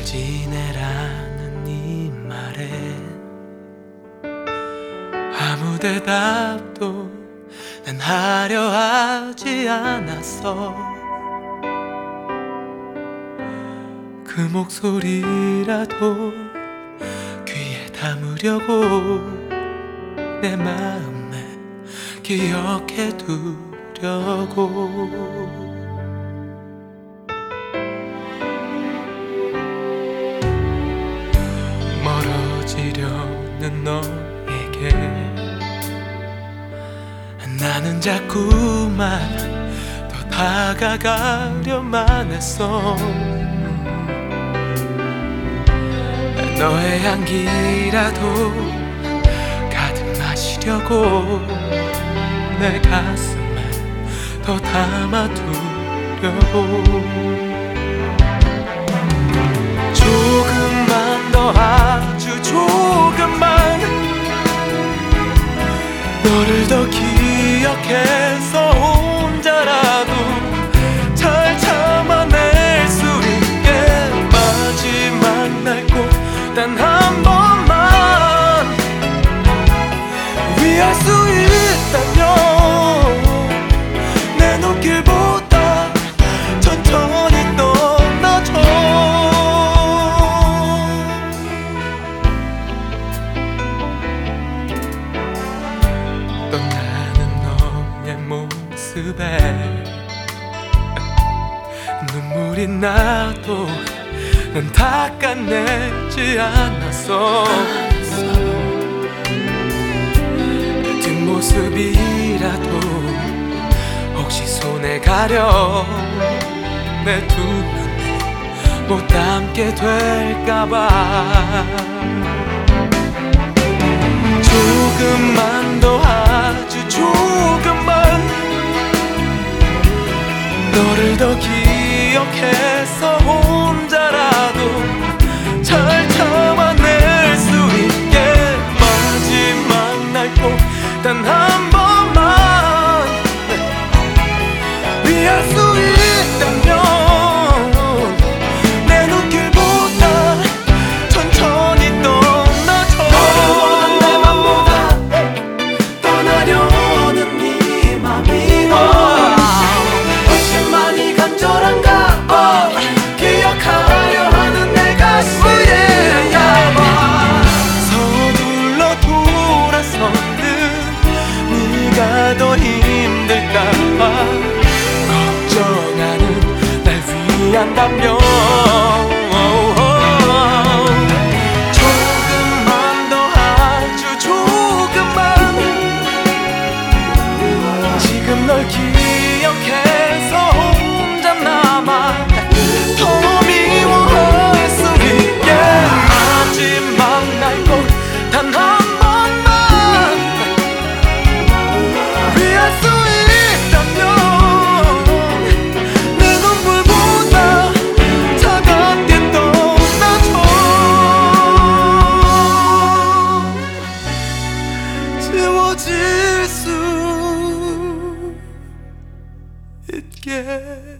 잘 지내라는 네 말에 아무 대답도 난 하려 하지 않았어. 그 목소리라도 귀에 담으려고 내 마음에 기억해 두려고. 멀어지려는 너에게 나는 자꾸만 더 다가가려만 했어. 너의 향기라도 가득 마시려고 내 가슴에 더 담아두려고. 조금만 더 아주 조금만 너를 더 기억해서 혼자라도 잘 참아낼 수 있게 마지막 날 꼭 단 한 번만 위할 수 있다면 내 눈길보다 천천히 떠나줘. 떠나는 너의 모습에 눈물이 나도 난 닦아내지 않았어. 뒷모습이라도 혹시 손에 가려 내 두 눈에 못 담게 될까봐. 조금만 더 아주 조금만 너를 더 기억해서 혼자라도 잘 참아낼 수 있게 마지막 날 꼭 단 한 번만 위할 수 있다면 내 눈길보다 천천히 떠나줘. 너를 원한 내 맘보다 떠나려는 네 맘이 훨씬 많이 간절한가. 기억하려 하는 내 가슴에 서둘러 돌아서는 네가 더 힘들까봐 걱정하는 날 위한다면 조금만 더 아주 조금만 지금 널 기억해서 혼자 남아 더 미워할 수 있게 마지막 날 꼭 단 한 번만 위할 수 있다면 내 눈물보다 차갑게 떠나줘. 지워질 수 있게.